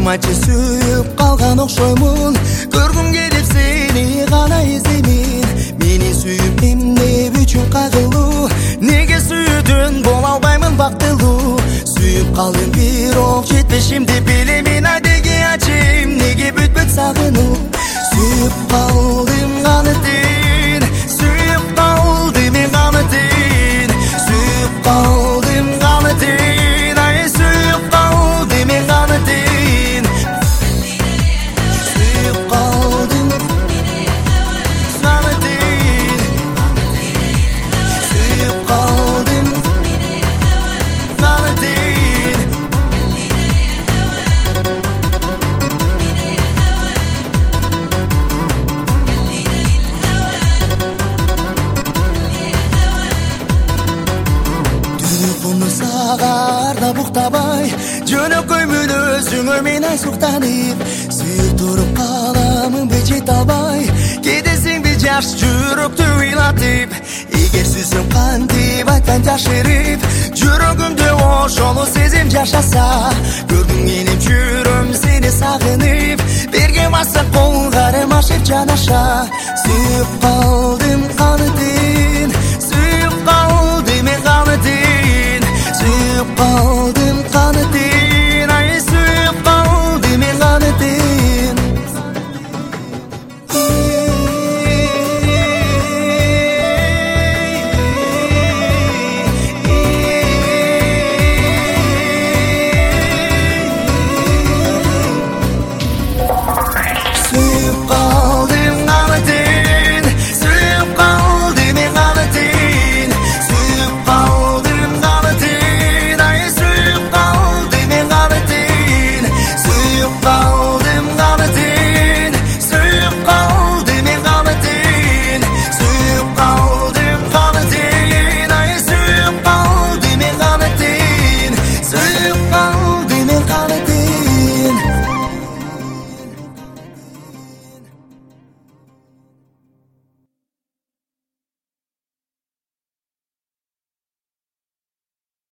Айтмачы сүйіп қалған оқшоймын, көргім келіп сені ғана іздеймін. Мені сүйіп емдеп үшін қағылу, неге сүйдің бола албаймын бақтылу. Сүйіп қалдым бір оқ жетпешім деп білемін, айдеге ачым неге бүт сағыну. Сүйіп қалдым ғанытын, сүйіп қалдым ғанытын, сүйіп қалдым ғанытын, ай сүйіп қалдым ғанытын, сүйіп қалдым ғанытын, сүйіп қалдым ғанытын. Сағарда бұқтабай, жөнөкөймін өзіңе мен ай сұқтанып. Сүйіп тұрып қаламын бечет албай, кетесің бе жаш жүректі ойлатып. Егер сүйсің қантып айтқан жашырып, жүрегімде ошолы сезім жашаса. Көрдім еніп жүрім сені сағынып, берген баса қолғарым ашып жанаша. Сүйіп қалдым қанытын, сүйіп қалдым қанытын, сүйіп қалдым қанытын, ай сүйіп қалдым қанытын. Сүйіп қалдым қанытын, сүйіп қалдым қанытын, сүйіп қалдым қанытын, ай сүйіп қалдым қанытын, сүйіп қалдым қанытын, сүйіп қалдым қанытын, сүйіп қалдым қанытын, ай сүйіп қалдым қанытын, сүйіп қалдым.